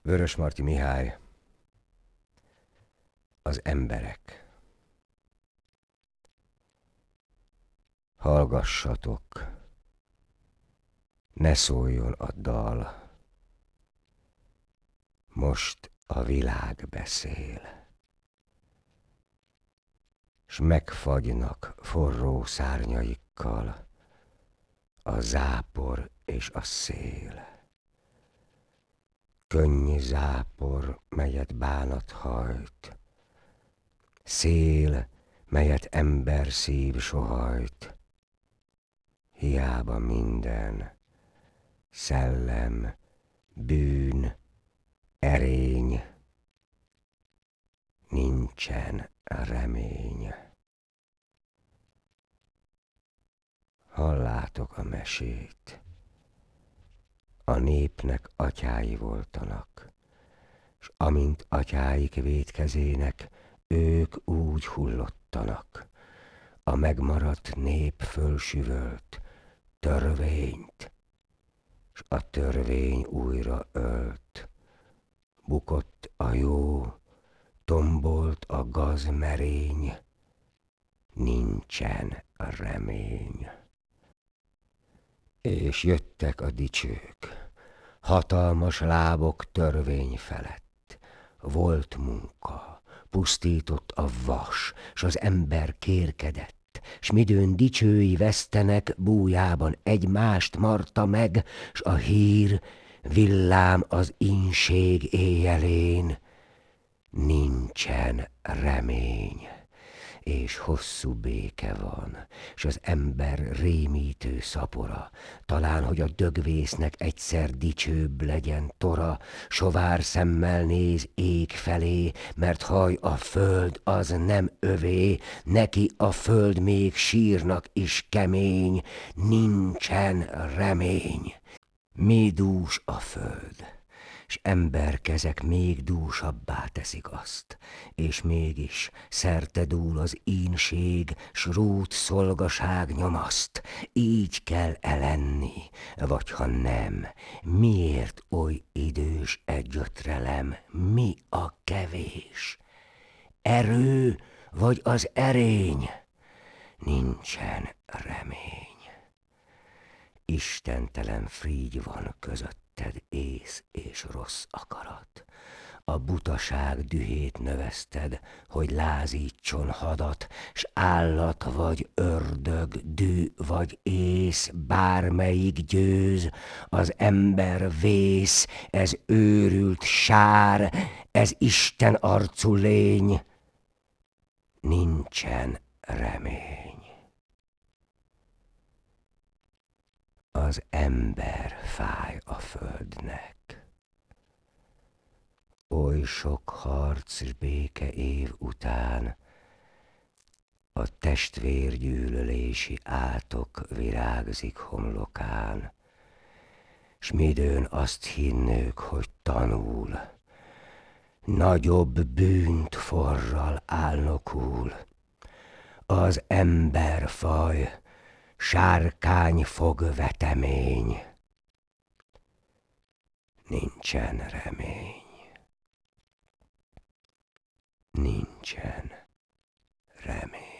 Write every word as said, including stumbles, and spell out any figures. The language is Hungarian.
Vörösmarty Mihály. Az emberek. Hallgassatok, ne szóljon a dal, most a világ beszél, s megfagynak forró szárnyaikkal a zápor és a szél. Könnyű zápor, melyet bánat hajt, szél, melyet ember szív sohajt. Hiába minden, szellem, bűn, erény, nincsen remény. Hallátok a mesét, a népnek atyái voltanak, s amint atyáik vétkezének, ők úgy hullottanak. A megmaradt nép fölsüvölt törvényt, s a törvény újra ölt. Bukott a jó, tombolt a gaz merény, nincsen remény. És jöttek a dicsők, hatalmas lábok törvény felett. Volt munka, pusztított a vas, s az ember kérkedett, s midőn dicsői vesztenek, bújában egymást marta meg, s a hír villám az ínség éjjelén. Nincsen remény, és hosszú béke van, s az ember rémítő szapora. Talán, hogy a dögvésznek egyszer dicsőbb legyen tora, sovár szemmel néz ég felé, mert haj a föld az nem övé, neki a föld még sírnak is kemény, nincsen remény. Mi dús a föld, s emberkezek még dúsabbá teszik azt, és mégis szerte dúl az ínség, s rút szolgaság nyomaszt. Így kell elenni, vagy ha nem, miért oly idős egy ötrelem, mi a kevés? Erő vagy az erény? Nincsen remény. Istentelen frígy van közötted ész és rossz akarat. A butaság dühét növeszted, hogy lázítson hadat, s állat vagy ördög, dű vagy ész, bármelyik győz, az ember vész, ez őrült sár, ez Isten arcú lény. Nincsen remény. Az ember fáj a földnek. Oly sok harc s béke év után a testvérgyűlölési átok virágzik homlokán, s midőn azt hinnők, hogy tanul, nagyobb bűnt forral álnokul. Az emberfaj sárkány fog vetemény, nincsen remény, nincsen remény.